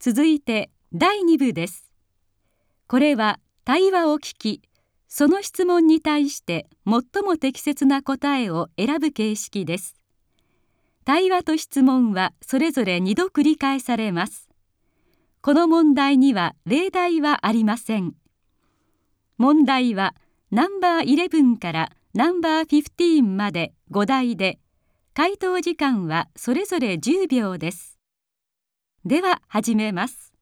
続いて第2部です。これは対話を聞き、その質問に対して最も適切な答えを選ぶ形式です。対話と質問はそれぞれ2度繰り返されます。この問題には例題はありません。問題はナンバー11からナンバー15まで5題で、回答時間はそれぞれ10秒です。では始めます。